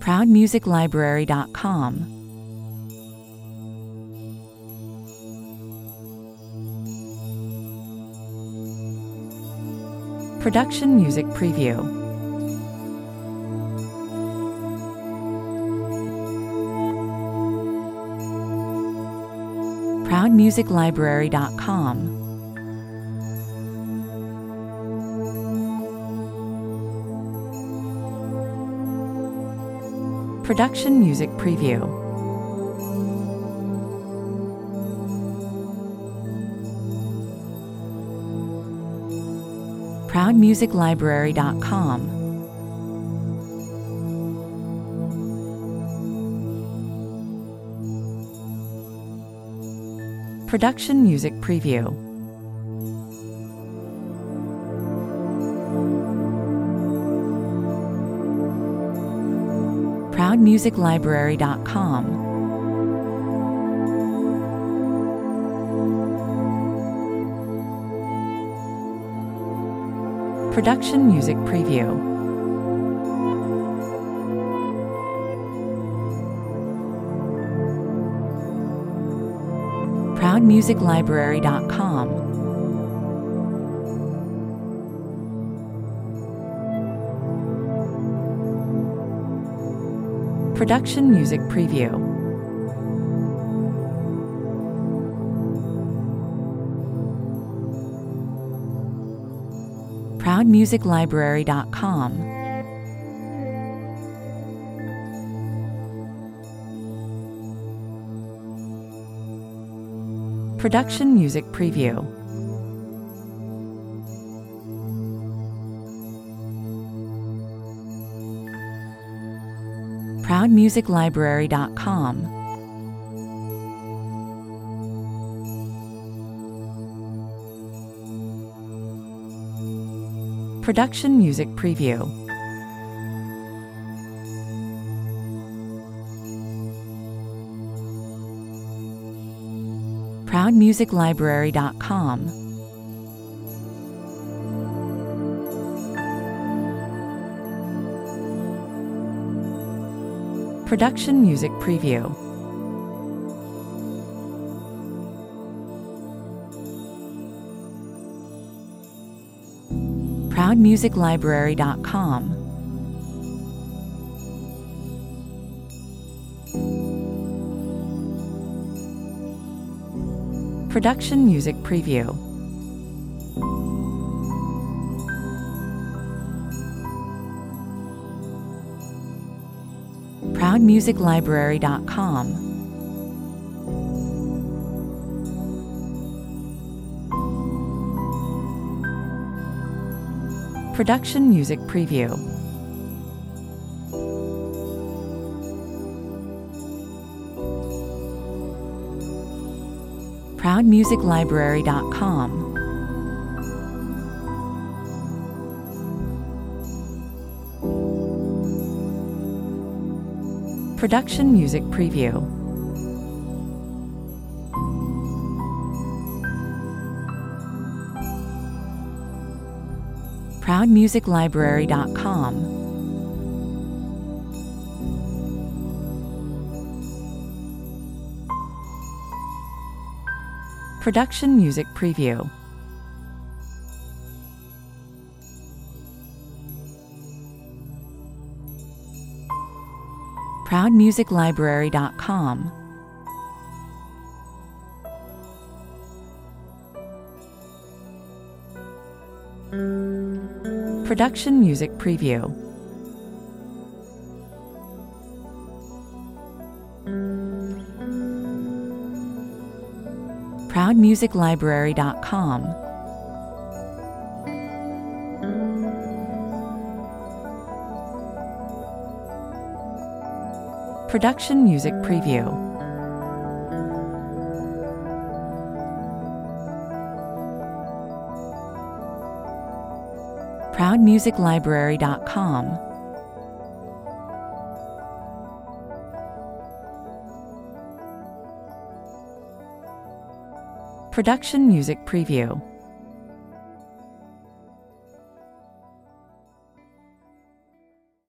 ProudMusicLibrary.com. Production Music Preview. ProudMusicLibrary.com. Production Music Preview. ProudMusicLibrary.com. Production Music Preview. ProudMusicLibrary.com. Production Music Preview. ProudMusicLibrary.com. Production Music Preview. ProudMusicLibrary.com. Production Music Preview. ProudMusicLibrary.com. Production Music Preview. ProudMusicLibrary.com. Production Music Preview. ProudMusicLibrary.com. Production Music Preview. ProudMusicLibrary.com. Production Music Preview. ProudMusicLibrary.com. Production Music Preview. ProudMusicLibrary.com. Production Music Preview. ProudMusicLibrary.com. Production Music Preview. ProudMusicLibrary.com. Production Music Preview. ProudMusicLibrary.com. Production Music Preview.